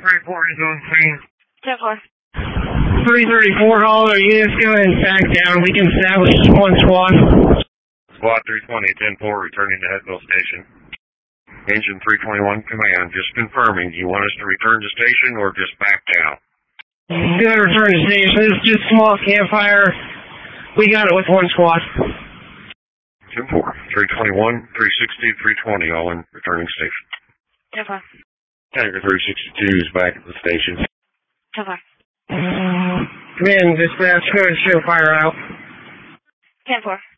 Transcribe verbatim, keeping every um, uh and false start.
three four is on scene. ten four. three thirty-four, all our units go ahead and back down. We can establish one squad. Squad three twenty, ten four, returning to Headville Station. Engine three twenty-one, command, just confirming. Do you want us to return to station or just back down? Good, return to station. This is just small campfire. We got it with one squad. ten four, three twenty-one, three sixty, three twenty, all in returning station. ten four. Tiger three sixty-two is back at the station. ten four. Command, dispatch, go to show fire out. ten four.